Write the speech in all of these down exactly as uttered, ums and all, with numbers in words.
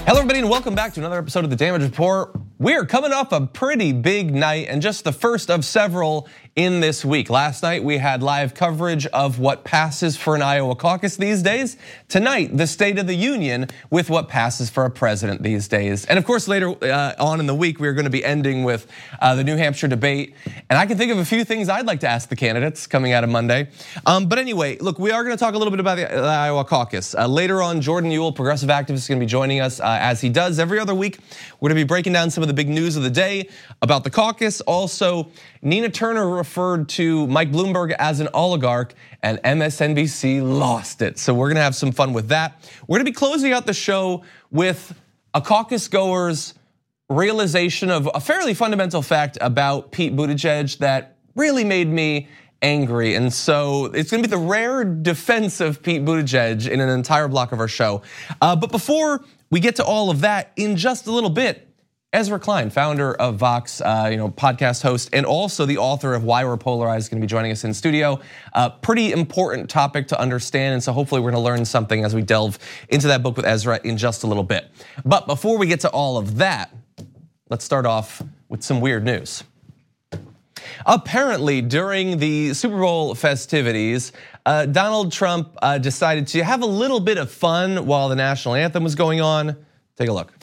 Hello everybody and welcome back to another episode of The Damage Report. We're coming off a pretty big night and just the first of several in this week. Last night we had live coverage of what passes for an Iowa caucus these days. Tonight, the State of the Union with what passes for a president these days. And of course later uh, on in the week we're going to be ending with uh, the New Hampshire debate. And I can think of a few things I'd like to ask the candidates coming out of Monday. Um, but anyway, look, we are going to talk a little bit about the, the Iowa caucus. Uh, later on, Jordan Uhl, progressive activist, is going to be joining us uh, as he does every other week. We're going to be breaking down some of the big news of the day about the caucus. Also, Nina Turner referred to Mike Bloomberg as an oligarch, and M S N B C lost it. So we're going to have some fun with that. We're going to be closing out the show with a caucus goer's realization of a fairly fundamental fact about Pete Buttigieg that really made me angry. And so it's gonna be the rare defense of Pete Buttigieg in an entire block of our show. Uh, but before we get to all of that, in just a little bit, Ezra Klein, founder of Vox, uh, you know, podcast host, and also the author of Why We're Polarized, is gonna be joining us in studio. Uh, pretty important topic to understand, and so hopefully we're gonna learn something as we delve into that book with Ezra in just a little bit. But before we get to all of that, let's start off with some weird news. Apparently, during the Super Bowl festivities, uh, Donald Trump uh, decided to have a little bit of fun while the national anthem was going on. Take a look.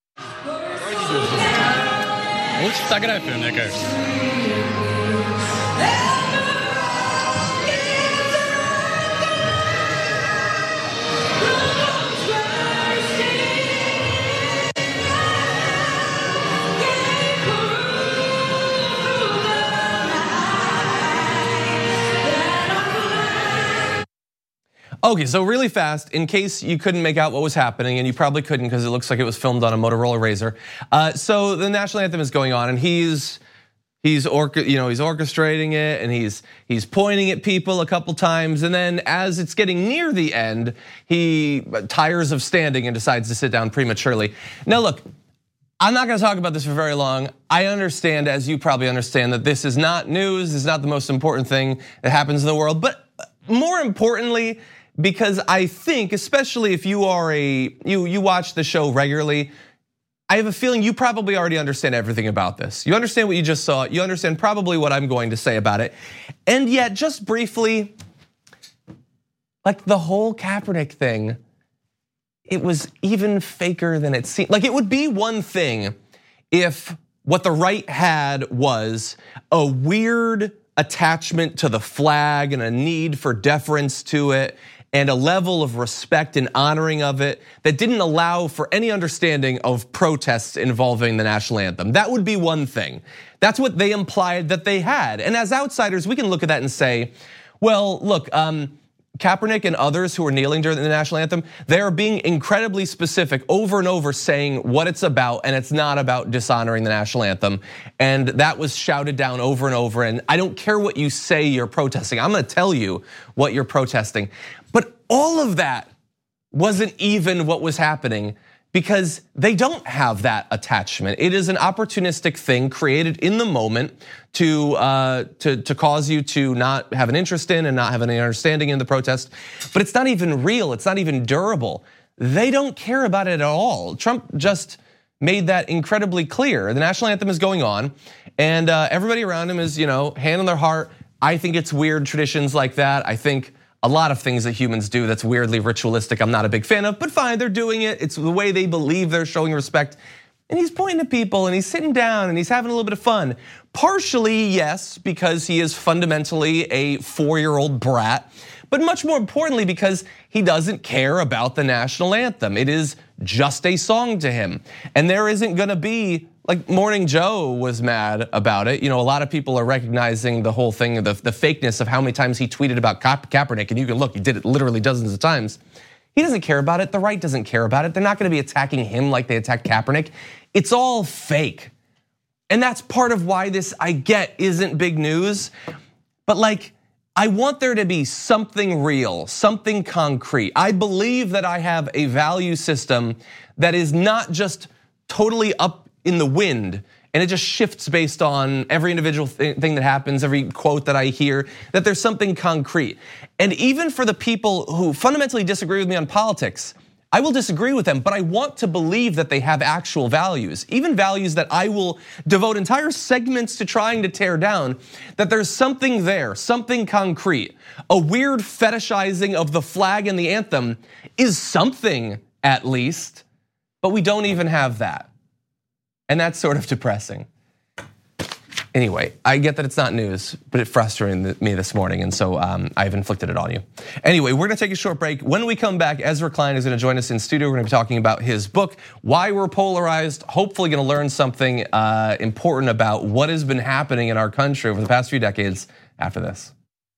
Okay, so really fast, in case you couldn't make out what was happening, and you probably couldn't because it looks like it was filmed on a Motorola Razr. Uh, so the national anthem is going on, and he's he's you know he's orchestrating it, and he's he's pointing at people a couple times, and then as it's getting near the end, he tires of standing and decides to sit down prematurely. Now look, I'm not gonna talk about this for very long. I understand, as you probably understand, that this is not news, this is not the most important thing that happens in the world, but more importantly, because I think, especially if you are a, you, you watch the show regularly, I have a feeling you probably already understand everything about this. You understand what you just saw, you understand probably what I'm going to say about it. And yet, just briefly, like the whole Kaepernick thing, it was even faker than it seemed. Like it would be one thing if what the right had was a weird attachment to the flag and a need for deference to it and a level of respect and honoring of it that didn't allow for any understanding of protests involving the national anthem. That would be one thing. That's what they implied that they had. And as outsiders, we can look at that and say, well, look, um, Kaepernick and others who are kneeling during the national anthem, they are being incredibly specific over and over saying what it's about, and it's not about dishonoring the national anthem. And that was shouted down over and over, and I don't care what you say you're protesting, I'm gonna tell you what you're protesting. But all of that wasn't even what was happening because they don't have that attachment. It is an opportunistic thing created in the moment to uh, to to cause you to not have an interest in and not have any understanding in the protest. But it's not even real. It's not even durable. They don't care about it at all. Trump just made that incredibly clear. The national anthem is going on, and uh, everybody around him is, you know, hand on their heart. I think it's weird traditions like that. I think a lot of things that humans do that's weirdly ritualistic, I'm not a big fan of, but fine, they're doing it. It's the way they believe they're showing respect. And he's pointing at people and he's sitting down and he's having a little bit of fun. Partially, yes, because he is fundamentally a four-year-old brat, but much more importantly because he doesn't care about the national anthem. It is just a song to him. And there isn't gonna be, like Morning Joe was mad about it. You know, a lot of people are recognizing the whole thing, the, the fakeness of how many times he tweeted about Ka- Kaepernick, and you can look, he did it literally dozens of times. He doesn't care about it, the right doesn't care about it. They're not gonna be attacking him like they attacked Kaepernick. It's all fake. And that's part of why this, I get, isn't big news. But like, I want there to be something real, something concrete. I believe that I have a value system that is not just totally up in the wind and it just shifts based on every individual thing that happens, every quote that I hear, that there's something concrete. And even for the people who fundamentally disagree with me on politics, I will disagree with them, but I want to believe that they have actual values, even values that I will devote entire segments to trying to tear down, that there's something there, something concrete. A weird fetishizing of the flag and the anthem is something, at least, but we don't even have that. And that's sort of depressing. Anyway, I get that it's not news, but it frustrated me this morning, and so um, I've inflicted it on you. Anyway, we're gonna take a short break. When we come back, Ezra Klein is gonna join us in studio. We're gonna be talking about his book, Why We're Polarized. Hopefully gonna learn something uh, important about what has been happening in our country over the past few decades after this.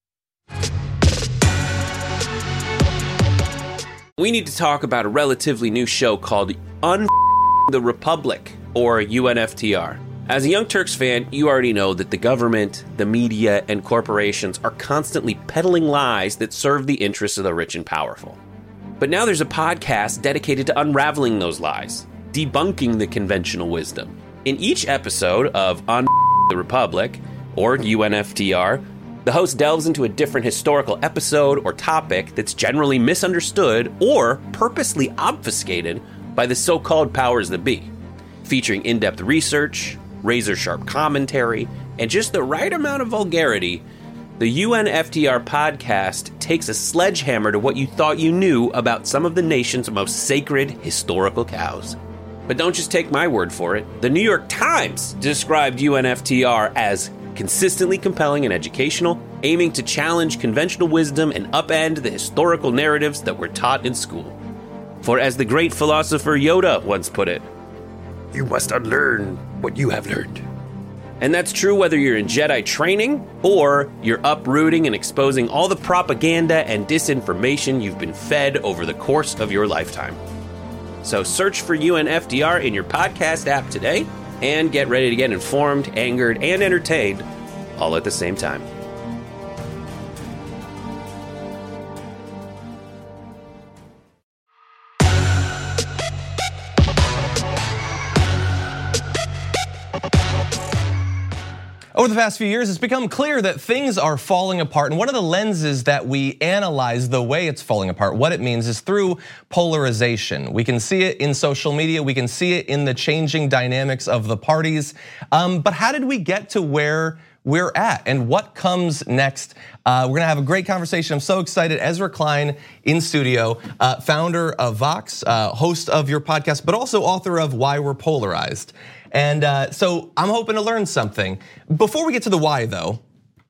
We need to talk about a relatively new show called Un the Republic, or U N F T R. As a Young Turks fan, you already know that the government, the media, and corporations are constantly peddling lies that serve the interests of the rich and powerful. But now there's a podcast dedicated to unraveling those lies, debunking the conventional wisdom. In each episode of Un the Republic, or U N F T R, the host delves into a different historical episode or topic that's generally misunderstood or purposely obfuscated by the so-called powers that be, featuring in-depth research, razor-sharp commentary, and just the right amount of vulgarity. The U N F T R podcast takes a sledgehammer to what you thought you knew about some of the nation's most sacred historical cows. But don't just take my word for it. The New York Times described U N F T R as consistently compelling and educational, aiming to challenge conventional wisdom and upend the historical narratives that were taught in school. For as the great philosopher Yoda once put it, you must unlearn what you have learned. And that's true whether you're in Jedi training or you're uprooting and exposing all the propaganda and disinformation you've been fed over the course of your lifetime. So search for U N F T R in your podcast app today and get ready to get informed, angered, and entertained all at the same time. Over the past few years, it's become clear that things are falling apart. And one of the lenses that we analyze the way it's falling apart, what it means, is through polarization. We can see it in social media. We can see it in the changing dynamics of the parties. Um, but how did we get to where we're at, and what comes next? Uh, we're gonna have a great conversation. I'm so excited. Ezra Klein in studio, uh, founder of Vox, uh, host of your podcast, but also author of Why We're Polarized. And uh, so I'm hoping to learn something. Before we get to the why though,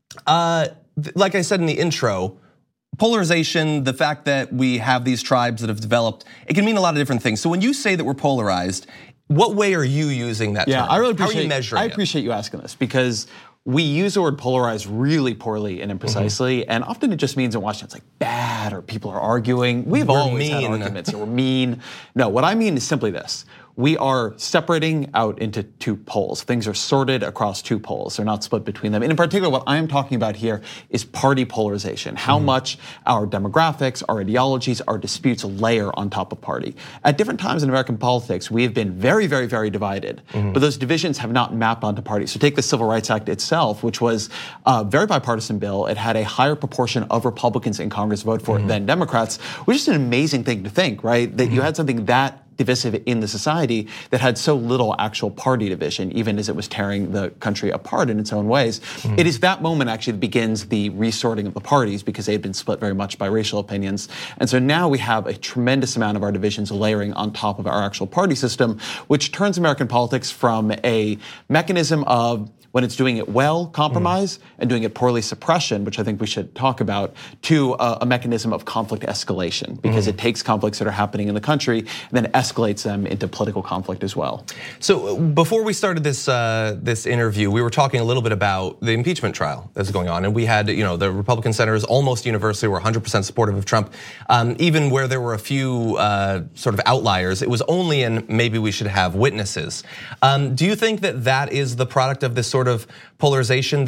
uh, like I said in the intro, polarization, the fact that we have these tribes that have developed, it can mean a lot of different things. So when you say that we're polarized, what way are you using that yeah, term? I really How appreciate, are you measuring I it? appreciate you asking this, because we use the word polarized really poorly and imprecisely, mm-hmm. and often it just means in Washington it's like bad, or people are arguing. We've we're always mean. had arguments, or we're mean. No, what I mean is simply this. We are separating out into two poles. Things are sorted across two poles. They're not split between them. And in particular, what I am talking about here is party polarization. How mm-hmm. much our demographics, our ideologies, our disputes layer on top of party. At different times in American politics, we have been very, very, very divided. Mm-hmm. But those divisions have not mapped onto parties. So take the Civil Rights Act itself, which was a very bipartisan bill. It had a higher proportion of Republicans in Congress vote for mm-hmm. it than Democrats, which is an amazing thing to think, right? That mm-hmm. you had something that divisive in the society that had so little actual party division, even as it was tearing the country apart in its own ways. Mm-hmm. It is that moment actually that begins the resorting of the parties, because they had been split very much by racial opinions. And so now we have a tremendous amount of our divisions layering on top of our actual party system, which turns American politics from a mechanism of, when it's doing it well, compromise, mm. and doing it poorly, suppression, which I think we should talk about, to a, a mechanism of conflict escalation, because mm. it takes conflicts that are happening in the country and then escalates them into political conflict as well. So before we started this uh, this interview, we were talking a little bit about the impeachment trial that's going on, and we had, you know, the Republican senators almost universally were one hundred percent supportive of Trump, um, even where there were a few uh, sort of outliers. It was only in maybe we should have witnesses. Um, do you think that that is the product of this sort of polarization, that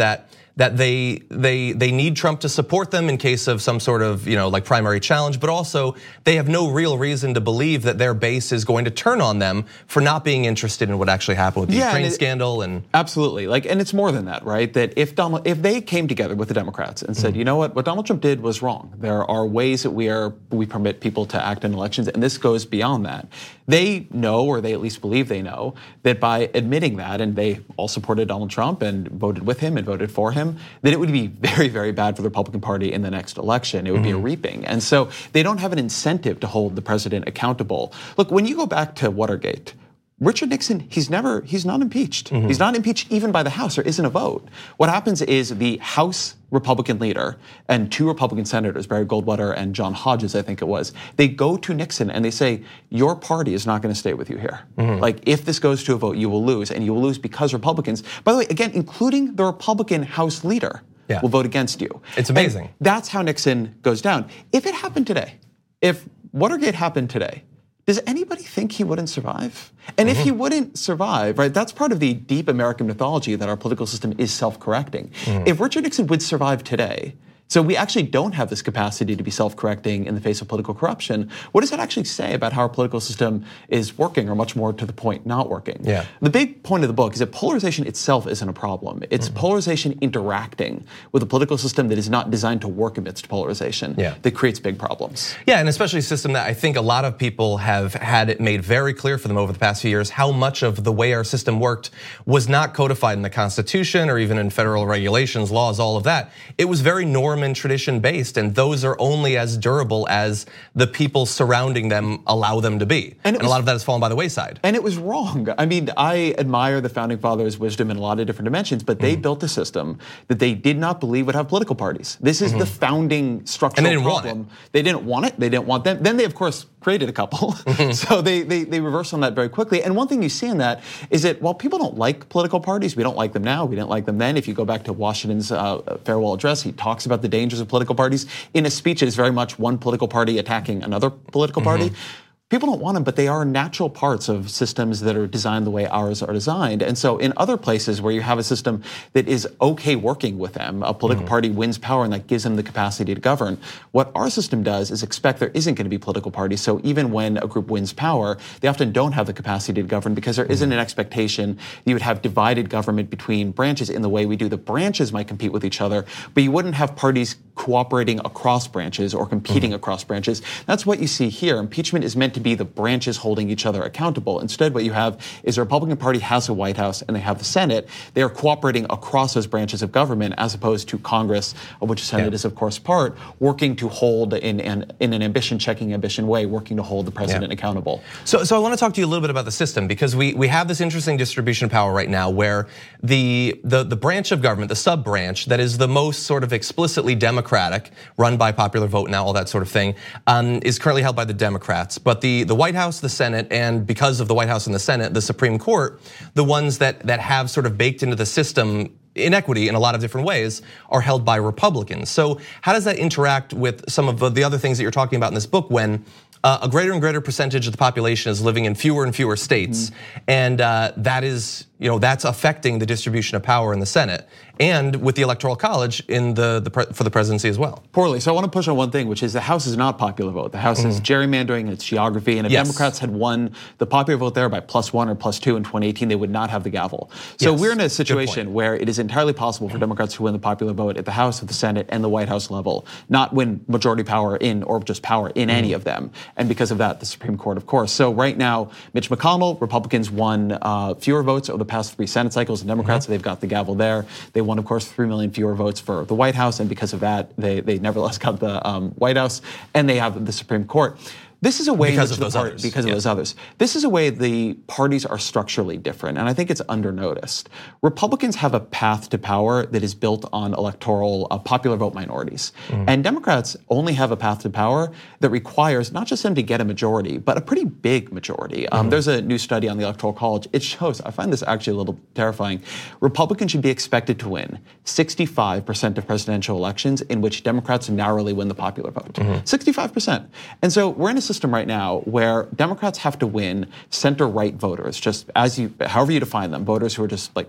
that they they they need Trump to support them in case of some sort of, you know, like primary challenge, but also they have no real reason to believe that their base is going to turn on them for not being interested in what actually happened with the yeah, Ukraine and it, scandal. And absolutely, like, and it's more than that, right? That if Donald, if they came together with the Democrats and said, mm-hmm. you know what, what Donald Trump did was wrong. There are ways that we are we permit people to act in elections, and this goes beyond that. They know, or they at least believe they know, that by admitting that, and they all supported Donald Trump and voted with him and voted for him, that it would be very, very bad for the Republican Party in the next election. It would mm-hmm. be a reaping. And so they don't have an incentive to hold the president accountable. Look, when you go back to Watergate, Richard Nixon, he's never, he's not impeached. Mm-hmm. He's not impeached even by the House. There isn't a vote. What happens is the House Republican leader and two Republican senators, Barry Goldwater and John Hodges, I think it was, they go to Nixon and they say, your party is not going to stay with you here. Mm-hmm. Like, if this goes to a vote, you will lose, and you will lose because Republicans, by the way, again, including the Republican House leader, yeah. will vote against you. It's amazing. And that's how Nixon goes down. If it happened today, if Watergate happened today, does anybody think he wouldn't survive? And mm-hmm. if he wouldn't survive, right, that's part of the deep American mythology that our political system is self-correcting. Mm-hmm. If Richard Nixon would survive today, so we actually don't have this capacity to be self-correcting in the face of political corruption, what does that actually say about how our political system is working, or much more to the point, not working? Yeah. The big point of the book is that polarization itself isn't a problem. It's mm-hmm. polarization interacting with a political system that is not designed to work amidst polarization yeah. that creates big problems. Yeah, and especially a system that I think a lot of people have had it made very clear for them over the past few years how much of the way our system worked was not codified in the Constitution or even in federal regulations, laws, all of that. It was very normal and tradition based, and those are only as durable as the people surrounding them allow them to be. And, and was, a lot of that has fallen by the wayside. And it was wrong. I mean, I admire the founding fathers' wisdom in a lot of different dimensions, but they mm-hmm. built a system that they did not believe would have political parties. This is mm-hmm. the founding structural and they didn't problem. Want it. They didn't want it. They didn't want them. Then they, of course, created a couple. Mm-hmm. So they, they they reversed on that very quickly. And one thing you see in that is that while people don't like political parties, we don't like them now, we didn't like them then. If you go back to Washington's uh, farewell address, he talks about the dangers of political parties. In a speech, it is very much one political party attacking another political party. Mm-hmm. People don't want them, but they are natural parts of systems that are designed the way ours are designed. And so in other places where you have a system that is okay working with them, a political mm-hmm. party wins power and that gives them the capacity to govern. What our system does is expect there isn't going to be political parties. So even when a group wins power, they often don't have the capacity to govern because there mm-hmm. isn't an expectation that you would have divided government between branches in the way we do. The branches might compete with each other, but you wouldn't have parties cooperating across branches or competing mm-hmm. across branches. That's what you see here. Impeachment is meant to be the branches holding each other accountable. Instead, what you have is the Republican Party has a White House and they have the Senate. They are cooperating across those branches of government as opposed to Congress, of which the Senate yeah. is, of course, part, working to hold in, in, in an ambition-checking ambition way, working to hold the president yeah. accountable. So, so I want to talk to you a little bit about the system because we, we have this interesting distribution of power right now where the, the, the branch of government, the sub-branch that is the most sort of explicitly Democratic, run by popular vote now, all that sort of thing, um, is currently held by the Democrats. But the, the White House, the Senate, and because of the White House and the Senate, the Supreme Court, the ones that, that have sort of baked into the system inequity in a lot of different ways are held by Republicans. So how does that interact with some of the other things that you're talking about in this book when uh, a greater and greater percentage of the population is living in fewer and fewer states, mm-hmm. and uh, that is, you know, that's affecting the distribution of power in the Senate and with the Electoral College in the, the pre- for the presidency as well. Poorly. So I want to push on one thing, which is the House is not popular vote. The House mm. is gerrymandering, its geography, and if yes. Democrats had won the popular vote there by plus one or plus two in twenty eighteen, they would not have the gavel. So yes. we're in a situation where it is entirely possible for Democrats to win the popular vote at the House, at the Senate, and the White House level, not win majority power in or just power in mm. any of them. And because of that, the Supreme Court, of course. So right now, Mitch McConnell, Republicans won uh, fewer votes over the past three Senate cycles, and Democrats, mm-hmm. they've got the gavel there. They won, of course, three million fewer votes for the White House, and because of that, they, they nevertheless got the um, White House, and they have the Supreme Court. This is a way because in of which those the party, others. because of yeah. those others. This is a way the parties are structurally different, and I think it's undernoticed. Republicans have a path to power that is built on electoral uh, popular vote minorities, mm. and Democrats only have a path to power that requires not just them to get a majority, but a pretty big majority. Um, mm. There's a new study on the Electoral College. It shows, I find this actually a little terrifying. Republicans should be expected to win sixty-five percent of presidential elections in which Democrats narrowly win the popular vote. Mm-hmm. sixty-five percent. And so we're in a system right now where Democrats have to win center-right voters, just as you, however you define them, voters who are just like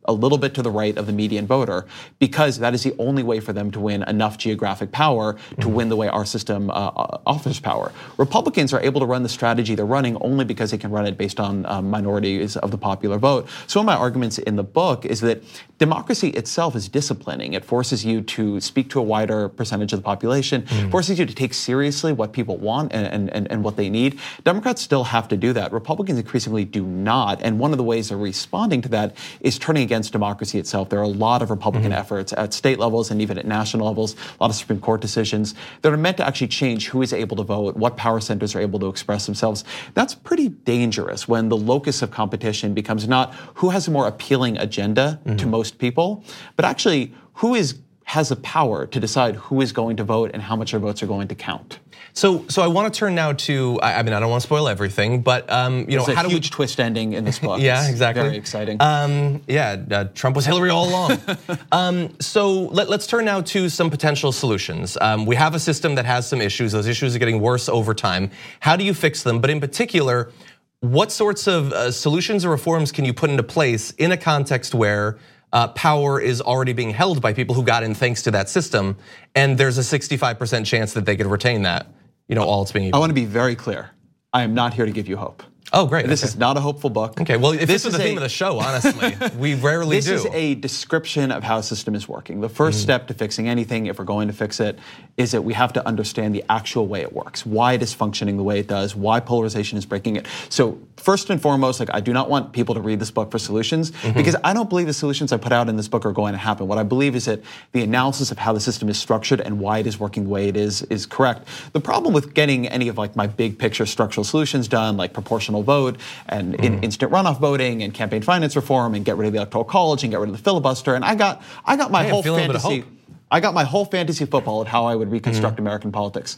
a little bit to the right of the median voter, because that is the only way for them to win enough geographic power to mm-hmm. win the way our system uh, offers power. Republicans are able to run the strategy they're running only because they can run it based on um, minorities of the popular vote. So one of my arguments in the book is that democracy itself is disciplining. It forces you to speak to a wider percentage of the population, mm. forces you to take seriously what people want and, and, and what they need. Democrats still have to do that. Republicans increasingly do not. And one of the ways they're responding to that is turning against democracy itself. There are a lot of Republican mm-hmm. efforts at state levels and even at national levels, a lot of Supreme Court decisions that are meant to actually change who is able to vote, what power centers are able to express themselves. That's pretty dangerous when the locus of competition becomes not who has a more appealing agenda mm-hmm. to most people, but actually who is has the power to decide who is going to vote and how much their votes are going to count. So, so I want to turn now to. I mean, I don't want to spoil everything, but um, you There's know, a how do huge we, twist ending in this book. Yeah, it's exactly. Very exciting. Um, yeah, uh, Trump was Hillary all along. um, so let, let's turn now to some potential solutions. Um, we have a system that has some issues. Those issues are getting worse over time. How do you fix them? But in particular, what sorts of uh, solutions or reforms can you put into place in a context where Uh, power is already being held by people who got in thanks to that system, and there's a sixty-five percent chance that they could retain that, you know, all it's being equal? I want to be very clear. I am not here to give you hope. Oh, great. This okay. is not a hopeful book. Okay, well, if this, this is the a, theme of the show, honestly, we rarely this do. This is a description of how a system is working. The first mm-hmm. step to fixing anything, if we're going to fix it, is that we have to understand the actual way it works, why it is functioning the way it does, why polarization is breaking it. So first and foremost, like I do not want people to read this book for solutions mm-hmm. because I don't believe the solutions I put out in this book are going to happen. What I believe is that the analysis of how the system is structured and why it is working the way it is is correct. The problem with getting any of like my big picture structural solutions done, like proportional vote and and in instant runoff voting and campaign finance reform and get rid of the electoral college and get rid of the filibuster. And I got I got my hey, whole fantasy I got my whole fantasy football of how I would reconstruct mm-hmm. American politics.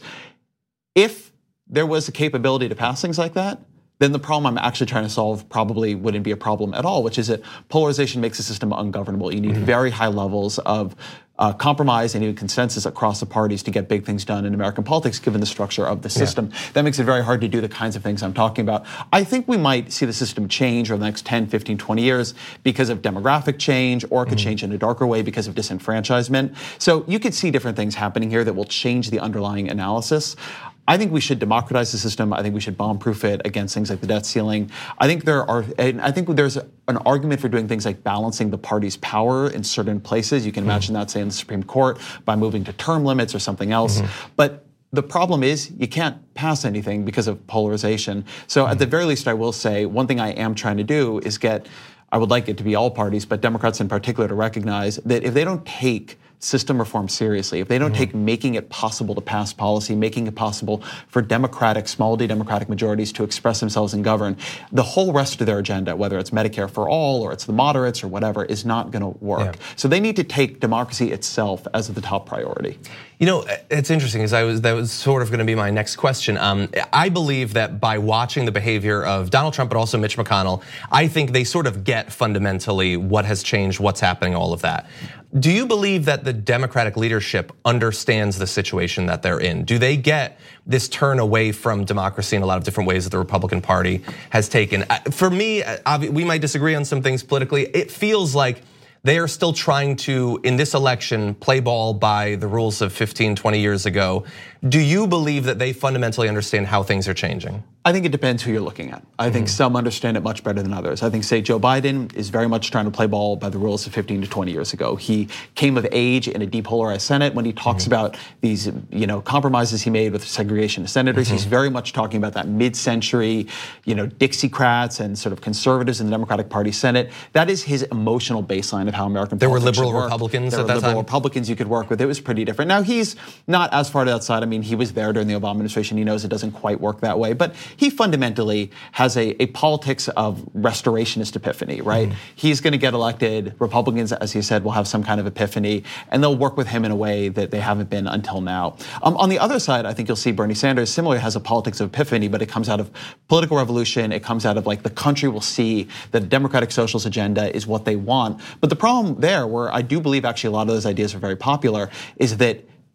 If there was a capability to pass things like that, then the problem I'm actually trying to solve probably wouldn't be a problem at all, which is that polarization makes the system ungovernable. You need mm-hmm. very high levels of uh, compromise and even consensus across the parties to get big things done in American politics, given the structure of the system. Yeah. That makes it very hard to do the kinds of things I'm talking about. I think we might see the system change over the next ten, fifteen, twenty years because of demographic change, or it could mm-hmm. change in a darker way because of disenfranchisement. So you could see different things happening here that will change the underlying analysis. I think we should democratize the system. I think we should bomb-proof it against things like the debt ceiling. I think there are, and I think there's an argument for doing things like balancing the party's power in certain places. You can imagine mm-hmm. that, say, in the Supreme Court by moving to term limits or something else. Mm-hmm. But the problem is you can't pass anything because of polarization. So mm-hmm. at the very least, I will say one thing I am trying to do is get, I would like it to be all parties, but Democrats in particular, to recognize that if they don't take system reform seriously, if they don't mm-hmm. take making it possible to pass policy, making it possible for democratic, small d democratic majorities to express themselves and govern, the whole rest of their agenda, whether it's Medicare for all or it's the moderates or whatever, is not going to work. Yeah. So they need to take democracy itself as the top priority. You know, it's interesting, because I was that was sort of going to be my next question. Um, I believe that by watching the behavior of Donald Trump, but also Mitch McConnell, I think they sort of get fundamentally what has changed, what's happening, all of that. Do you believe that the Democratic leadership understands the situation that they're in? Do they get this turn away from democracy in a lot of different ways that the Republican Party has taken? For me, we might disagree on some things politically. It feels like they are still trying to, in this election, play ball by the rules of fifteen, twenty years ago. Do you believe that they fundamentally understand how things are changing? I think it depends who you're looking at. I mm-hmm. think some understand it much better than others. I think, say, Joe Biden is very much trying to play ball by the rules of fifteen to twenty years ago. He came of age in a depolarized Senate. When he talks mm-hmm. about these, you know, compromises he made with segregation of senators, mm-hmm. he's very much talking about that mid-century, you know, Dixiecrats and sort of conservatives in the Democratic Party Senate. That is his emotional baseline of how American there politics were liberal work. Republicans there at were that liberal time. Republicans you could work with. It was pretty different. Now, he's not as far to that side. I mean, he was there during the Obama administration. He knows it doesn't quite work that way. But he fundamentally has a, a politics of restorationist epiphany, right? Mm-hmm. He's going to get elected. Republicans, as he said, will have some kind of epiphany, and they'll work with him in a way that they haven't been until now. Um, on the other side, I think you'll see Bernie Sanders similarly has a politics of epiphany, but it comes out of political revolution. It comes out of like the country will see that the Democratic Socialist agenda is what they want. But the problem there, where I do believe actually a lot of those ideas are very popular, is that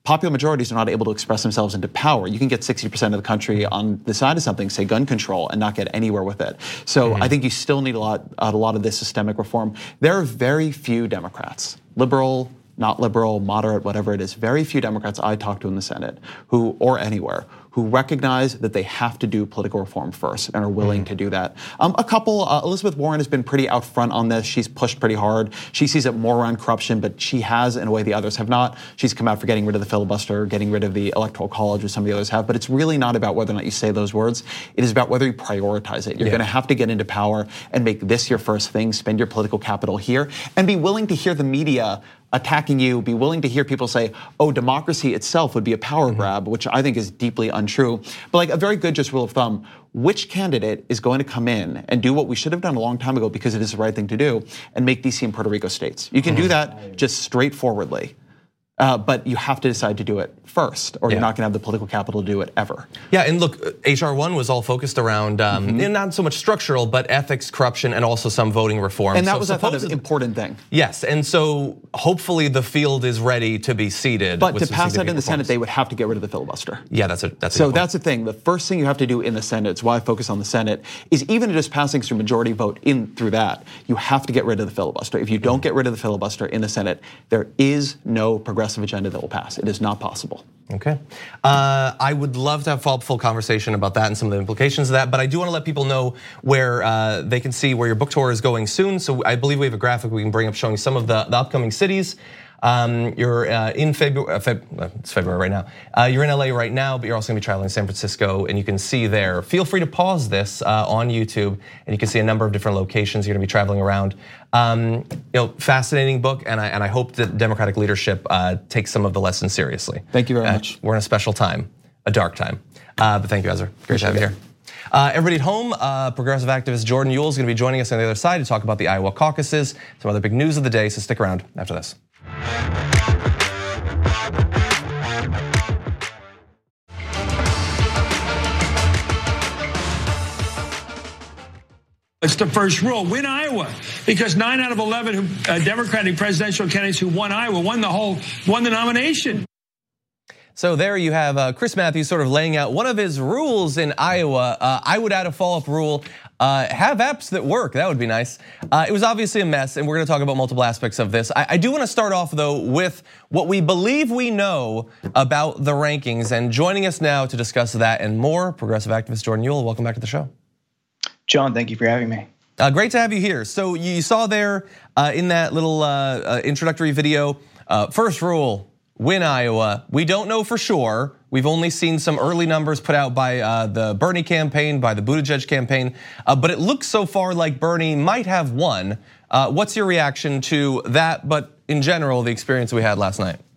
popular majorities are not able to express themselves into power. You can get sixty percent of the country on the side of something, say gun control, and not get anywhere with it. So mm-hmm. I think you still need a lot, a lot of this systemic reform. There are very few Democrats, liberal, not liberal, moderate, whatever it is, very few Democrats I talk to in the Senate who, or anywhere, who recognize that they have to do political reform first and are willing mm. to do that. Um, a couple, uh, Elizabeth Warren has been pretty out front on this. She's pushed pretty hard. She sees it more around corruption, but she has in a way the others have not. She's come out for getting rid of the filibuster, getting rid of the electoral college, which some of the others have, but it's really not about whether or not you say those words. It is about whether you prioritize it. You're yeah. gonna have to get into power and make this your first thing, spend your political capital here, and be willing to hear the media attacking you, be willing to hear people say, oh, democracy itself would be a power mm-hmm. grab, which I think is deeply untrue. But like a very good just rule of thumb, which candidate is going to come in and do what we should have done a long time ago because it is the right thing to do and make D C and Puerto Rico states? You can mm-hmm. do that just straightforwardly. Uh, but you have to decide to do it first, or yeah. you're not going to have the political capital to do it ever. Yeah, and look, H R one was all focused around um, mm-hmm. not so much structural, but ethics, corruption, and also some voting reform. And that so was, I thought, an important thing. Yes, and so hopefully the field is ready to be seated. But to pass that in the reforms. Senate, they would have to get rid of the filibuster. Yeah, that's a that's a so that's the thing. The first thing you have to do in the Senate, it's why I focus on the Senate, is even just passing through majority vote in through that, you have to get rid of the filibuster. If you don't get rid of the filibuster in the Senate, there is no progressive agenda that will pass. It is not possible. Okay. Uh, I would love to have a full conversation about that and some of the implications of that, but I do want to let people know where uh, they can see where your book tour is going soon. So I believe we have a graphic we can bring up showing some of the, the upcoming cities. Um, you're uh, in February, uh, Feb, it's February right now. Uh, you're in L A right now, but you're also gonna be traveling to San Francisco, and you can see there. Feel free to pause this uh, on YouTube, and you can see a number of different locations you're gonna be traveling around. Um, you know, fascinating book, and I and I hope that Democratic leadership uh, takes some of the lessons seriously. Thank you very uh, much. We're in a special time, a dark time, uh, but thank you, Ezra. Great Appreciate to have you here. Uh, everybody at home, uh, progressive activist Jordan Uhl is going to be joining us on the other side to talk about the Iowa caucuses, some other big news of the day. So stick around after this. It's the first rule. Win Iowa, because nine out of eleven who, uh, Democratic presidential candidates who won Iowa won the whole won the nomination. So there you have uh, Chris Matthews sort of laying out one of his rules in Iowa. Uh, I would add a follow-up rule: uh, have apps that work. That would be nice. Uh, it was obviously a mess, and we're going to talk about multiple aspects of this. I, I do want to start off though with what we believe we know about the rankings. And joining us now to discuss that and more, progressive activist Jordan Uhl. Welcome back to the show. John, thank you for having me. Uh, great to have you here. So you saw there uh, in that little uh, uh, introductory video, uh, first rule, win Iowa. We don't know for sure. We've only seen some early numbers put out by uh, the Bernie campaign, by the Buttigieg campaign, uh, but it looks so far like Bernie might have won. Uh, what's your reaction to that, but in general, the experience we had last night?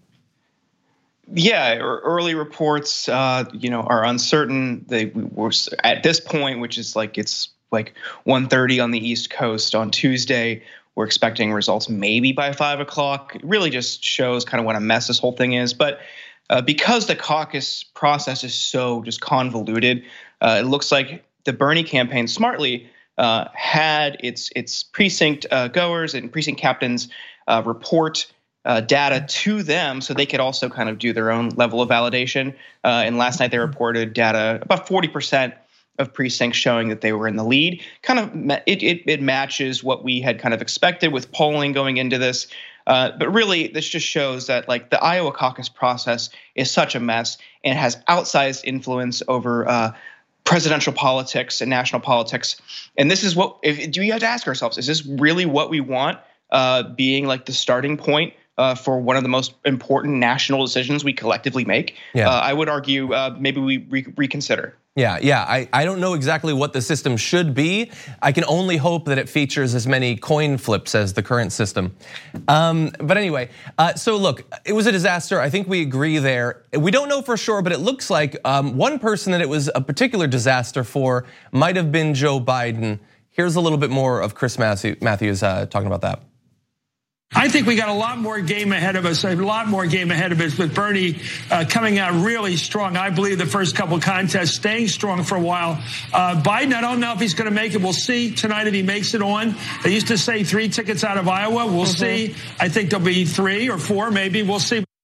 Yeah, early reports, uh, you know, are uncertain. They were at this point, which is like it's like one thirty on the East Coast on Tuesday. We're expecting results maybe by five o'clock. It really just shows kind of what a mess this whole thing is. But uh, because the caucus process is so just convoluted, uh, it looks like the Bernie campaign smartly uh, had its its precinct uh, goers and precinct captains uh, report Uh, data to them so they could also kind of do their own level of validation. Uh, and last night they reported data, about forty percent of precincts showing that they were in the lead. Kind of, it, it, it matches what we had kind of expected with polling going into this. Uh, but really, this just shows that like the Iowa caucus process is such a mess and has outsized influence over uh, presidential politics and national politics. And this is what, if, do we have to ask ourselves, is this really what we want uh, being like the starting point Uh, for one of the most important national decisions we collectively make? Yeah. Uh, I would argue uh, maybe we re- reconsider. Yeah, yeah, I, I don't know exactly what the system should be. I can only hope that it features as many coin flips as the current system. Um, but anyway, uh, so look, it was a disaster. I think we agree there. We don't know for sure, but it looks like um, one person that it was a particular disaster for might have been Joe Biden. Here's a little bit more of Chris Matthews uh, talking about that. I think we got a lot more game ahead of us, a lot more game ahead of us with Bernie uh, coming out really strong. I believe the first couple of contests staying strong for a while. Uh, Biden, I don't know if he's going to make it. We'll see tonight if he makes it on. They used to say three tickets out of Iowa. We'll mm-hmm. see. I think there'll be three or four maybe. We'll see.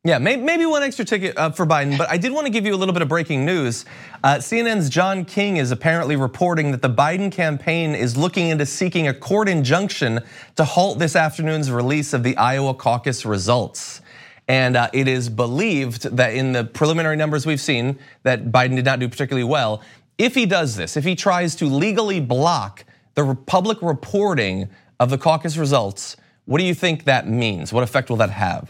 Yeah, maybe one extra ticket for Biden, but I did want to give you a little bit of breaking news. Uh, C N N's John King is apparently reporting that the Biden campaign is looking into seeking a court injunction to halt this afternoon's release of the Iowa caucus results. And uh, it is believed that in the preliminary numbers we've seen that Biden did not do particularly well. If he does this, if he tries to legally block the public reporting of the caucus results, what do you think that means? What effect will that have?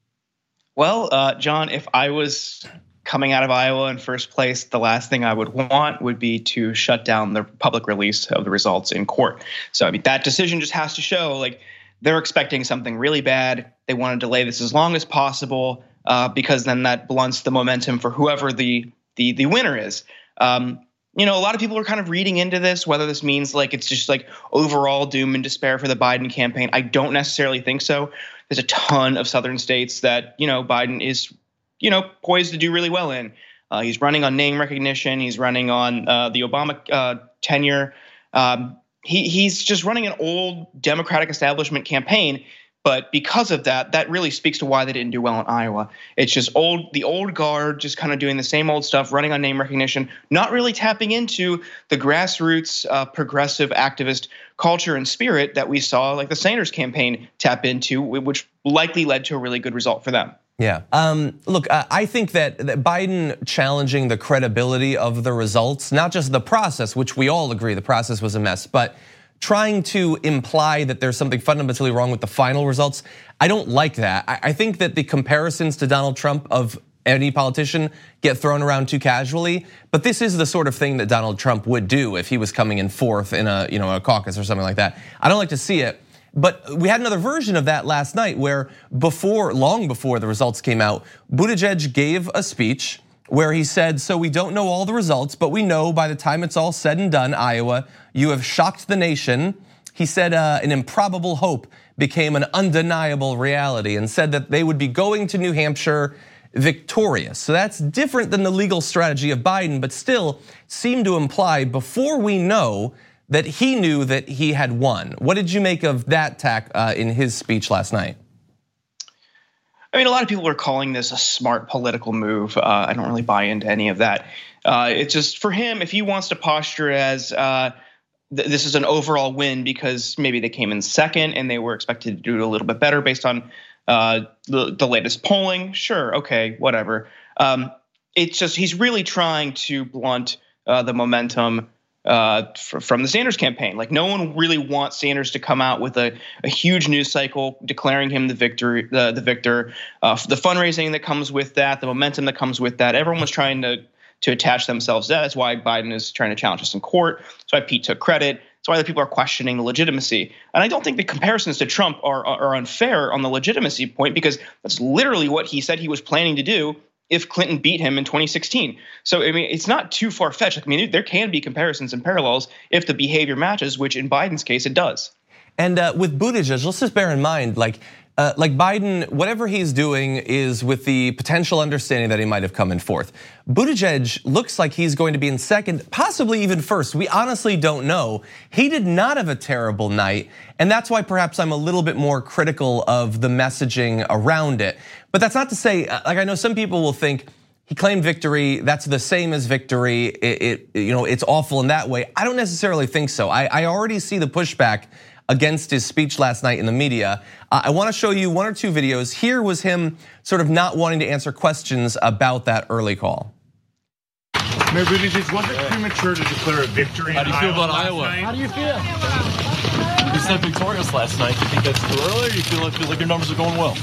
Well, uh, John, if I was coming out of Iowa in first place, the last thing I would want would be to shut down the public release of the results in court. So I mean, that decision just has to show like they're expecting something really bad. They want to delay this as long as possible uh, because then that blunts the momentum for whoever the the the winner is. Um, you know, a lot of people are kind of reading into this, whether this means like it's just like overall doom and despair for the Biden campaign. I don't necessarily think so. There's a ton of southern states that, you know, Biden is, you know, poised to do really well in. Uh, he's running on name recognition. He's running on uh, the Obama uh, tenure. Um, he he's just running an old Democratic establishment campaign. But because of that, that really speaks to why they didn't do well in Iowa. It's just old, the old guard just kind of doing the same old stuff, running on name recognition, not really tapping into the grassroots uh, progressive activist culture and spirit that we saw like the Sanders campaign tap into, which likely led to a really good result for them. Yeah, um, look, I think that, that Biden challenging the credibility of the results, not just the process, which we all agree the process was a mess, but trying to imply that there's something fundamentally wrong with the final results, I don't like that. I think that the comparisons to Donald Trump of any politician get thrown around too casually, but this is the sort of thing that Donald Trump would do if he was coming in fourth in a, you know, a caucus or something like that. I don't like to see it, but we had another version of that last night where before, long before the results came out, Buttigieg gave a speech where he said, so we don't know all the results, but we know by the time it's all said and done, Iowa, you have shocked the nation. He said uh, an improbable hope became an undeniable reality and said that they would be going to New Hampshire victorious. So that's different than the legal strategy of Biden, but still seemed to imply before we know that he knew that he had won. What did you make of that tack uh, in his speech last night? I mean, a lot of people are calling this a smart political move. Uh, I don't really buy into any of that. Uh, it's just for him, if he wants to posture as uh, th- this is an overall win because maybe they came in second and they were expected to do a little bit better based on uh, the, the latest polling. Sure, okay, whatever. Um, it's just he's really trying to blunt uh, the momentum Uh, from the Sanders campaign. Like no one really wants Sanders to come out with a, a huge news cycle declaring him the victory, the, the victor, uh, the fundraising that comes with that, the momentum that comes with that. Everyone was trying to to attach themselves to that. That's why Biden is trying to challenge us in court. That's why Pete took credit. That's why other people are questioning the legitimacy. And I don't think the comparisons to Trump are, are unfair on the legitimacy point because that's literally what he said he was planning to do if Clinton beat him in twenty sixteen. So, I mean, it's not too far-fetched. I mean, there can be comparisons and parallels if the behavior matches, which in Biden's case, it does. And uh, with Buttigieg, let's just bear in mind, like, uh, like Biden, whatever he's doing is with the potential understanding that he might have come in fourth. Buttigieg looks like he's going to be in second, possibly even first. We honestly don't know. He did not have a terrible night, and that's why perhaps I'm a little bit more critical of the messaging around it. But that's not to say, like I know some people will think he claimed victory, that's the same as victory. It, it you know, it's awful in that way. I don't necessarily think so. I, I already see the pushback against his speech last night in the media. I wanna show you one or two videos. Here was him sort of not wanting to answer questions about that early call. Mayor Buttigieg, was it premature to declare a victory in Iowa? How do you feel about Iowa? How do you feel? You said victorious last night. Do you think that's too early, or do you feel like, feel like your numbers are going well?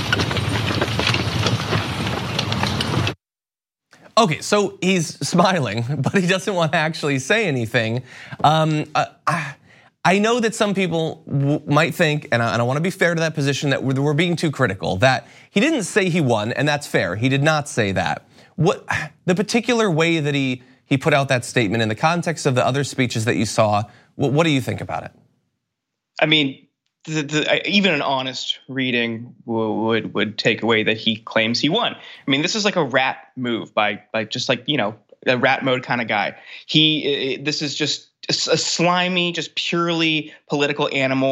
Okay, so he's smiling, but he doesn't want to actually say anything. Um, I, I know that some people might think, and I, and I want to be fair to that position, that we're, we're being too critical, that he didn't say he won, and that's fair. He did not say that. What the particular way that he he put out that statement in the context of the other speeches that you saw, what, what do you think about it? I mean, the, the, even an honest reading would would take away that he claims he won. I mean, this is like a rat move by by just like, you know, a rat mode kind of guy. He this is just a slimy, just purely political animal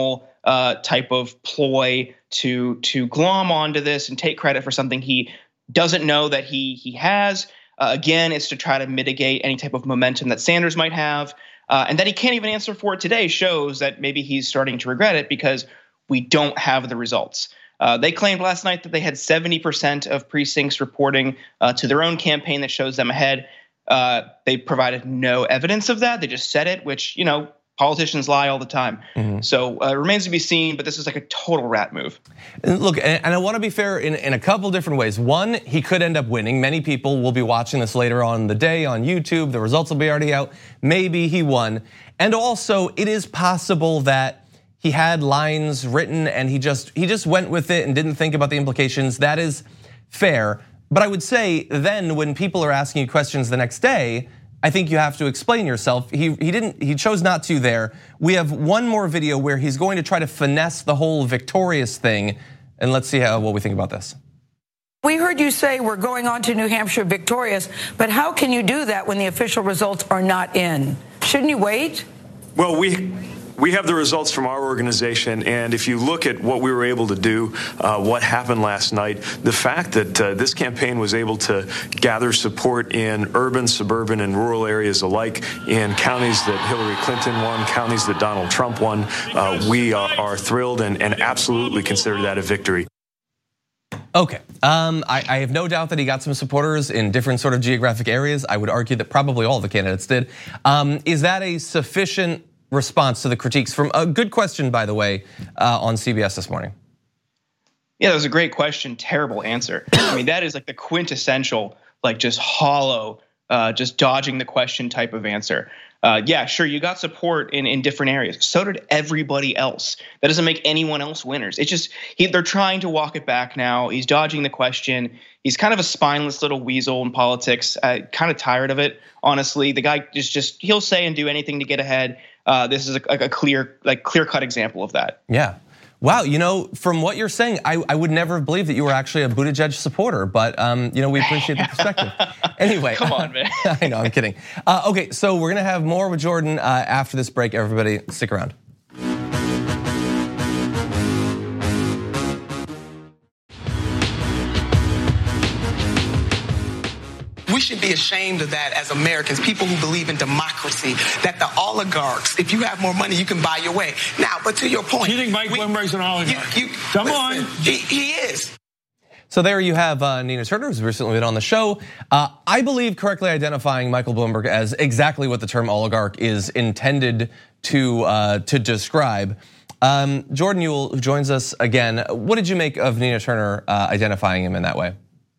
uh, type of ploy to to glom onto this and take credit for something he doesn't know that he he has. Uh, again, it's to try to mitigate any type of momentum that Sanders might have. Uh, and that he can't even answer for it today shows that maybe he's starting to regret it because we don't have the results. Uh, they claimed last night that they had seventy percent of precincts reporting uh, to their own campaign that shows them ahead. Uh, they provided no evidence of that. They just said it, which, you know, politicians lie all the time. Mm-hmm. So uh, it remains to be seen, but this is like a total rat move. And look, and I want to be fair in, in a couple different ways. One, he could end up winning. Many people will be watching this later on in the day on YouTube. The results will be already out. Maybe he won. And also, it is possible that he had lines written and he just he just went with it and didn't think about the implications. That is fair. But I would say then when people are asking you questions the next day, I think you have to explain yourself. He he didn't he chose not to there. We have one more video where he's going to try to finesse the whole victorious thing, and let's see how what we think about this. We heard you say we're going on to New Hampshire victorious, but how can you do that when the official results are not in? Shouldn't you wait? Well, we We have the results from our organization, and if you look at what we were able to do, uh, what happened last night, the fact that uh, this campaign was able to gather support in urban, suburban, and rural areas alike, in counties that Hillary Clinton won, counties that Donald Trump won, uh, we are, are thrilled and, and absolutely consider that a victory. Okay, um, I, I have no doubt that he got some supporters in different sort of geographic areas. I would argue that probably all the candidates did. Um, is that a sufficient response to the critiques from a good question, by the way, uh, on C B S this morning? Yeah, that was a great question. Terrible answer. I mean, that is like the quintessential, like just hollow, uh, just dodging the question type of answer. Uh, yeah, sure, you got support in, in different areas. So did everybody else. That doesn't make anyone else winners. It's just he, they're trying to walk it back now. He's dodging the question. He's kind of a spineless little weasel in politics. Uh, kind of tired of it, honestly. The guy is just he'll say and do anything to get ahead. Uh, this is a, a clear, like clear-cut example of that. Yeah. Wow, you know, from what you're saying, I, I would never have believed that you were actually a Buttigieg supporter, but um, you know, we appreciate the perspective. Anyway, come on, man. I know, I'm kidding. Uh, okay, so we're gonna have more with Jordan uh, after this break. Everybody, stick around. We should be ashamed of that as Americans, people who believe in democracy, that the oligarchs, if you have more money, you can buy your way. Now, but to your point. You think Mike Bloomberg's an oligarch? You, you, Come listen, on. He, he is. So there you have uh, Nina Turner, who's recently been on the show. Uh, I believe correctly identifying Michael Bloomberg as exactly what the term oligarch is intended to uh, to describe. Um, Jordan Ewell, who joins us again, what did you make of Nina Turner uh, identifying him in that way?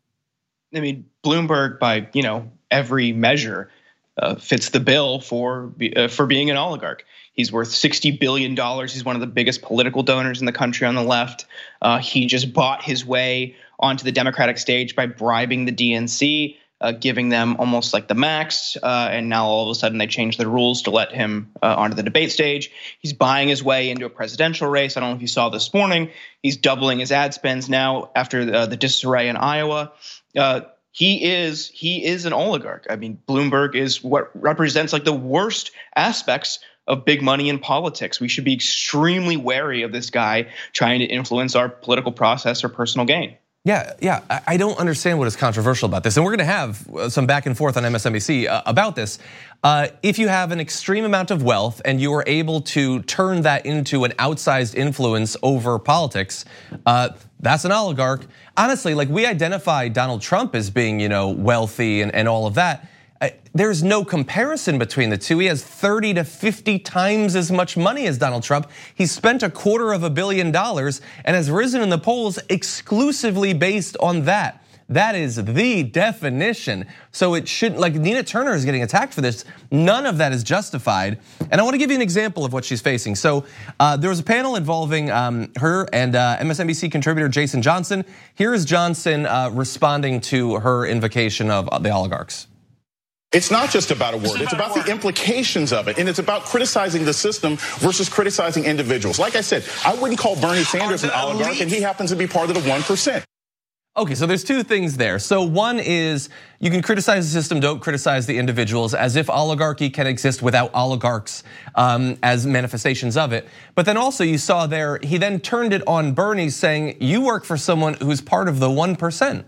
I mean, Bloomberg, by you know every measure, uh, fits the bill for uh, for being an oligarch. He's worth sixty billion dollars. He's one of the biggest political donors in the country on the left. Uh, he just bought his way onto the Democratic stage by bribing the D N C, uh, giving them almost like the max. Uh, and now all of a sudden they changed the rules to let him uh, onto the debate stage. He's buying his way into a presidential race. I don't know if you saw this morning. He's doubling his ad spends now after the, the disarray in Iowa. Uh, he is he is an oligarch. I mean, Bloomberg is what represents like the worst aspects of big money in politics. We should be extremely wary of this guy trying to influence our political process or personal gain. Yeah, yeah, I don't understand what is controversial about this. And we're gonna have some back and forth on M S N B C about this. If you have an extreme amount of wealth and you are able to turn that into an outsized influence over politics, that's an oligarch. Honestly, like we identify Donald Trump as being, you know, wealthy and, and all of that. There's no comparison between the two. He has thirty to fifty times as much money as Donald Trump. He's spent a quarter of a billion dollars and has risen in the polls exclusively based on that. That is the definition. So it shouldn't, like Nina Turner is getting attacked for this. None of that is justified. And I want to give you an example of what she's facing. So uh, there was a panel involving um, her and uh, M S N B C contributor Jason Johnson. Here is Johnson uh, responding to her invocation of the oligarchs. It's not just about a word, it's about the implications of it, and it's about criticizing the system versus criticizing individuals. Like I said, I wouldn't call Bernie Sanders an oligarch, and he happens to be part of the one percent. Okay, so there's two things there. So one is you can criticize the system, don't criticize the individuals, as if oligarchy can exist without oligarchs um, as manifestations of it. But then also you saw there, he then turned it on Bernie saying, you work for someone who's part of the one percent.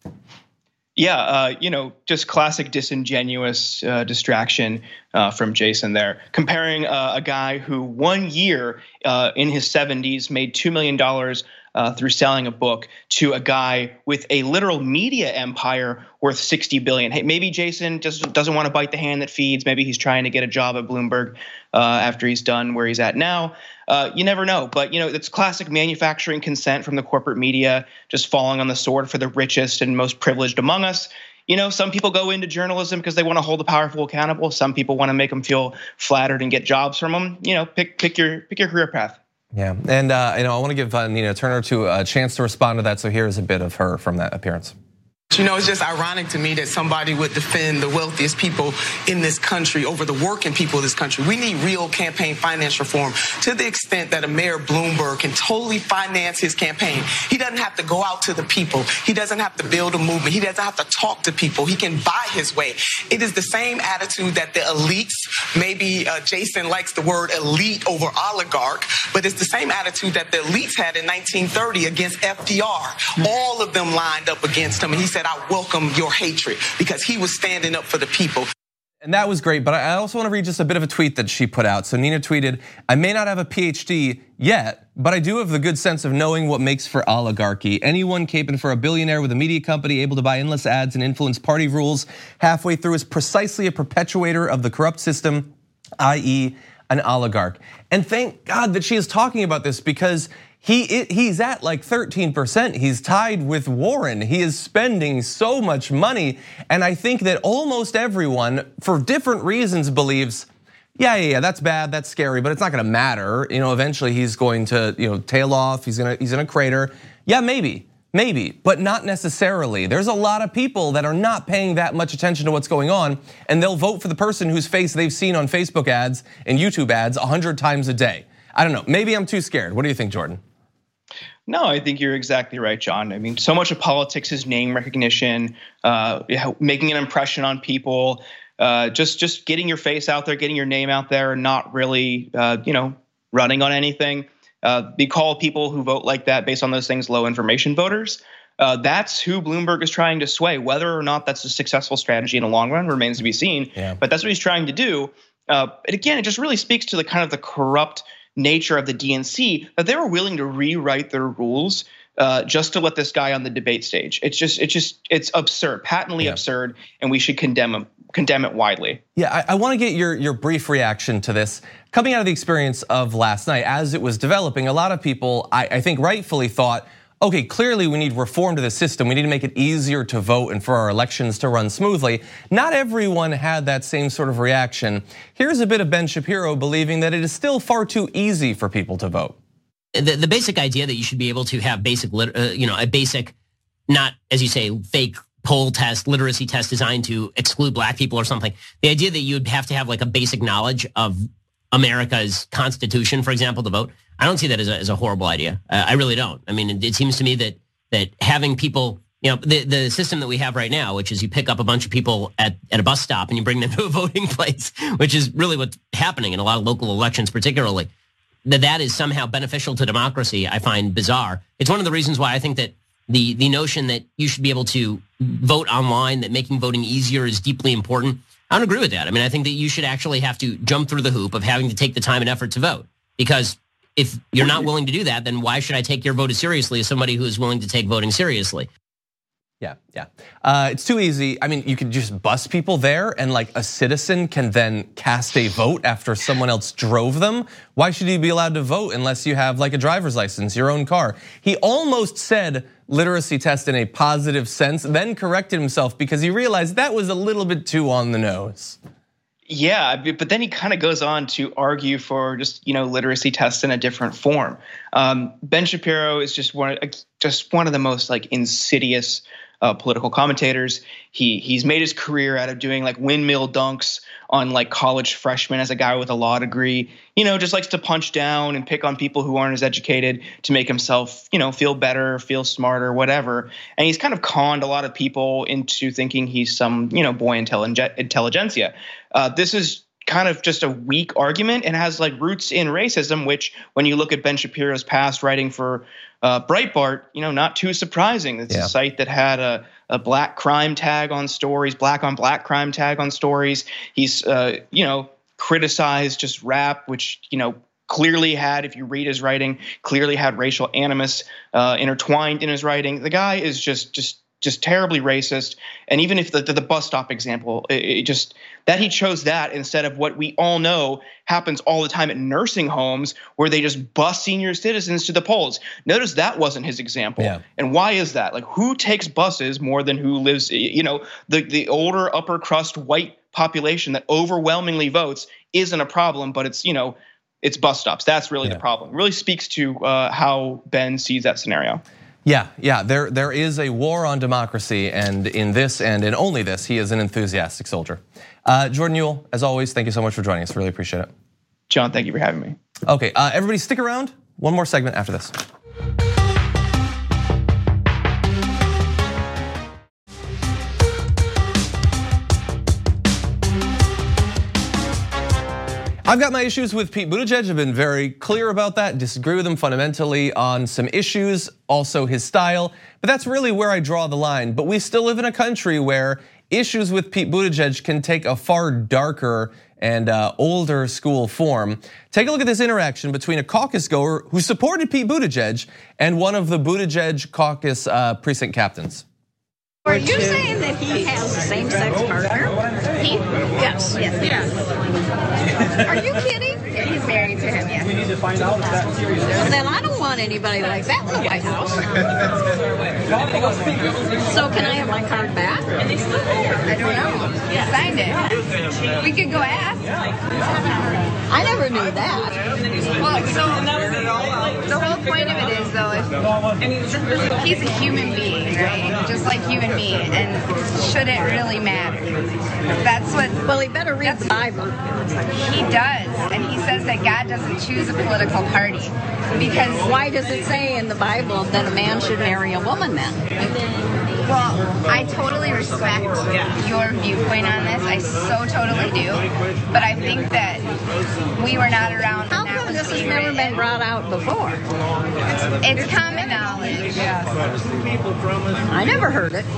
Yeah, uh, you know, just classic disingenuous uh, distraction uh, from Jason there. Comparing uh, a guy who one year uh, in his seventies made two million dollars Uh, through selling a book to a guy with a literal media empire worth sixty billion. Hey, maybe Jason just doesn't want to bite the hand that feeds. Maybe he's trying to get a job at Bloomberg uh, after he's done where he's at now. Uh, you never know, but you know it's classic manufacturing consent from the corporate media, just falling on the sword for the richest and most privileged among us. You know, some people go into journalism because they want to hold the powerful accountable. Some people want to make them feel flattered and get jobs from them. You know, pick pick your pick your career path. Yeah, and uh, you know, I want to give uh, Nina Turner to a chance to respond to that. So here's a bit of her from that appearance. You know, it's just ironic to me that somebody would defend the wealthiest people in this country over the working people of this country. We need real campaign finance reform to the extent that a Mayor Bloomberg can totally finance his campaign. He doesn't have to go out to the people. He doesn't have to build a movement. He doesn't have to talk to people. He can buy his way. It is the same attitude that the elites, maybe uh, Jason likes the word elite over oligarch, but it's the same attitude that the elites had in nineteen thirty against F D R. All of them lined up against him, and he said, I welcome your hatred, because he was standing up for the people. And that was great, but I also want to read just a bit of a tweet that she put out. So Nina tweeted, I may not have a P H D yet, but I do have the good sense of knowing what makes for oligarchy. Anyone caping for a billionaire with a media company able to buy endless ads and influence party rules halfway through is precisely a perpetuator of the corrupt system, that is an oligarch. And thank God that she is talking about this, because He he's at like thirteen percent. He's tied with Warren. He is spending so much money, and I think that almost everyone, for different reasons, believes, yeah, yeah, yeah, that's bad, that's scary, but it's not going to matter. You know, eventually he's going to, you know, tail off. He's gonna he's in a crater. Yeah, maybe, maybe, but not necessarily. There's a lot of people that are not paying that much attention to what's going on, and they'll vote for the person whose face they've seen on Facebook ads and YouTube ads a hundred times a day. I don't know. Maybe I'm too scared. What do you think, Jordan? No, I think you're exactly right, John. I mean, so much of politics is name recognition, uh, making an impression on people, uh, just just getting your face out there, getting your name out there, and not really, uh, you know, running on anything. Uh, we call people who vote like that based on those things low information voters. Uh, that's who Bloomberg is trying to sway. Whether or not that's a successful strategy in the long run remains to be seen. Yeah. But that's what he's trying to do. Uh, and again, it just really speaks to the kind of the corrupt nature of the D N C, that they were willing to rewrite their rules uh, just to let this guy on the debate stage. It's just, it's just, it's absurd, patently yeah. absurd, and we should condemn him, condemn it widely. Yeah, I, I want to get your your brief reaction to this. Coming out of the experience of last night, as it was developing, a lot of people, I, I think, rightfully thought, okay, clearly we need reform to the system. We need to make it easier to vote and for our elections to run smoothly. Not everyone had that same sort of reaction. Here's a bit of Ben Shapiro believing that it is still far too easy for people to vote. The, the basic idea that you should be able to have basic, uh, you know, a basic, not, as you say, fake poll test, literacy test designed to exclude black people or something. The idea that you'd have to have like a basic knowledge of America's Constitution, for example, to vote. I don't see that as a, as a horrible idea. Uh, I really don't. I mean, it, it seems to me that that having people, you know, the, the system that we have right now, which is you pick up a bunch of people at, at a bus stop and you bring them to a voting place, which is really what's happening in a lot of local elections, particularly, that that is somehow beneficial to democracy, I find bizarre. It's one of the reasons why I think that the the notion that you should be able to vote online, that making voting easier is deeply important. I don't agree with that. I mean, I think that you should actually have to jump through the hoop of having to take the time and effort to vote, because if you're not willing to do that, then why should I take your vote as seriously as somebody who is willing to take voting seriously? Yeah, yeah. Uh, it's too easy. I mean, you could just bus people there and like a citizen can then cast a vote after someone else drove them. Why should you be allowed to vote unless you have like a driver's license, your own car? He almost said literacy test in a positive sense, then corrected himself because he realized that was a little bit too on the nose. Yeah, but then he kind of goes on to argue for just, you know, literacy tests in a different form. Um, Ben Shapiro is just one, just one of the most like insidious uh, political commentators. He he's made his career out of doing like windmill dunks on like college freshmen as a guy with a law degree. You know, just likes to punch down and pick on people who aren't as educated to make himself, you know, feel better, feel smarter, whatever. And he's kind of conned a lot of people into thinking he's some, you know, boy intelligentsia. Uh, this is kind of just a weak argument and has like roots in racism, which when you look at Ben Shapiro's past writing for uh, Breitbart, you know, not too surprising. It's yeah. a site that had a, a black crime tag on stories, black on black crime tag on stories. He's, uh, you know, criticized just rap, which, you know, clearly had, if you read his writing, clearly had racial animus uh, intertwined in his writing. The guy is just, just, just terribly racist. And even if the, the, the bus stop example, it, it just that he chose that instead of what we all know happens all the time at nursing homes where they just bus senior citizens to the polls. Notice that wasn't his example. Yeah. And why is that? Like, who takes buses more than who lives, you know, the, the older upper crust white population that overwhelmingly votes isn't a problem, but it's, you know, it's bus stops. That's really yeah. the problem. It really speaks to uh, how Ben sees that scenario. Yeah, yeah, there there is a war on democracy, and in this and in only this, he is an enthusiastic soldier. Uh, Jordan Uhl, as always, thank you so much for joining us. Really appreciate it. John, thank you for having me. Okay, uh, everybody stick around. One more segment after this. I've got my issues with Pete Buttigieg. I've been very clear about that, disagree with him fundamentally on some issues, also his style, but that's really where I draw the line. But we still live in a country where issues with Pete Buttigieg can take a far darker and uh, older school form. Take a look at this interaction between a caucus goer who supported Pete Buttigieg and one of the Buttigieg caucus uh, precinct captains. Are you saying that he has a same-sex partner? He? Yes. Yes. yes. Are you kidding? Yeah, he's married to him, yes. We need to find out if that's serious. Well, then I don't want anybody like that in the White House. So can I have my card back? I don't know. He signed it. We could go ask. I never knew that. Well, so the whole point of it is, though, if he's a human being, right? Just like you and me, and shouldn't really matter. That's what. Well, he better read the Bible. He does, and he says that God doesn't choose a political party because. Why does it say in the Bible that a man should marry a woman then? Well, I totally respect your viewpoint on this. I so totally do. But I think that we were not around. How come this has never been brought out before? It's, it's common knowledge. I never heard it.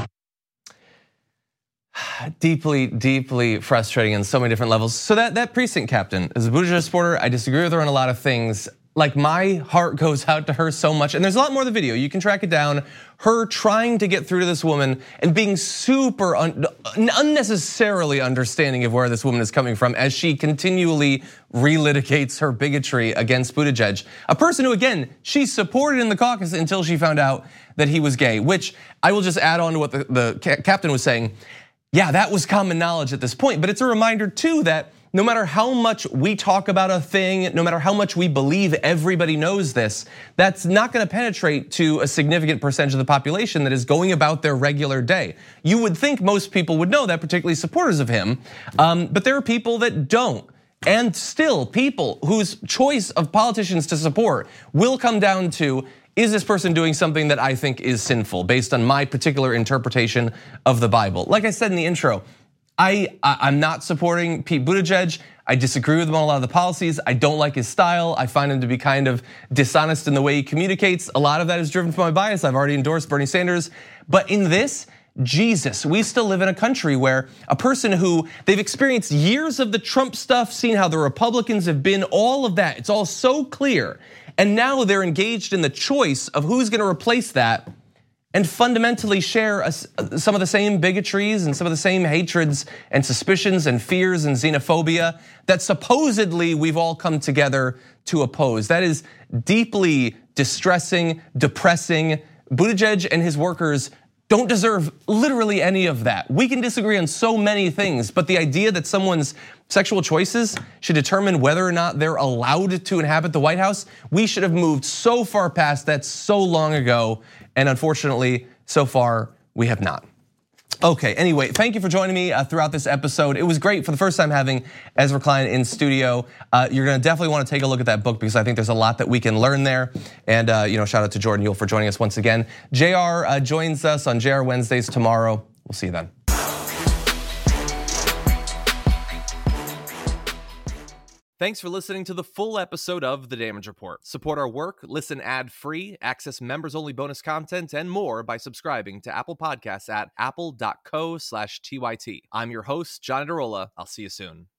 Deeply, deeply frustrating on so many different levels. So that, that precinct captain is a Buttigieg supporter. I disagree with her on a lot of things. Like, my heart goes out to her so much. And there's a lot more of the video. You can track it down. Her trying to get through to this woman and being super un unnecessarily understanding of where this woman is coming from as she continually relitigates her bigotry against Buttigieg. A person who, again, she supported in the caucus until she found out that he was gay, which I will just add on to what the, the captain was saying. Yeah, that was common knowledge at this point, but it's a reminder too that no matter how much we talk about a thing, no matter how much we believe everybody knows this, that's not gonna penetrate to a significant percentage of the population that is going about their regular day. You would think most people would know that, particularly supporters of him, um, but there are people that don't. And still, people whose choice of politicians to support will come down to, is this person doing something that I think is sinful based on my particular interpretation of the Bible? Like I said in the intro, I, I'm not supporting Pete Buttigieg. I disagree with him on a lot of the policies. I don't like his style. I find him to be kind of dishonest in the way he communicates. A lot of that is driven from my bias. I've already endorsed Bernie Sanders. But in this, Jesus, we still live in a country where a person who they've experienced years of the Trump stuff, seen how the Republicans have been, all of that, it's all so clear. And now they're engaged in the choice of who's gonna replace that and fundamentally share a, some of the same bigotries and some of the same hatreds and suspicions and fears and xenophobia that supposedly we've all come together to oppose. That is deeply distressing, depressing. Buttigieg and his workers don't deserve literally any of that. We can disagree on so many things, but the idea that someone's sexual choices should determine whether or not they're allowed to inhabit the White House, we should have moved so far past that so long ago. And unfortunately, so far, we have not. Okay, anyway, thank you for joining me uh, throughout this episode. It was great for the first time having Ezra Klein in studio. Uh, you're gonna definitely wanna take a look at that book because I think there's a lot that we can learn there. And uh, you know, shout out to Jordan Yule for joining us once again. J R uh, joins us on J R Wednesdays tomorrow. We'll see you then. Thanks for listening to the full episode of The Damage Report. Support our work, listen ad-free, access members-only bonus content, and more by subscribing to Apple Podcasts at apple dot co slash T Y T. I'm your host, John Adarola. I'll see you soon.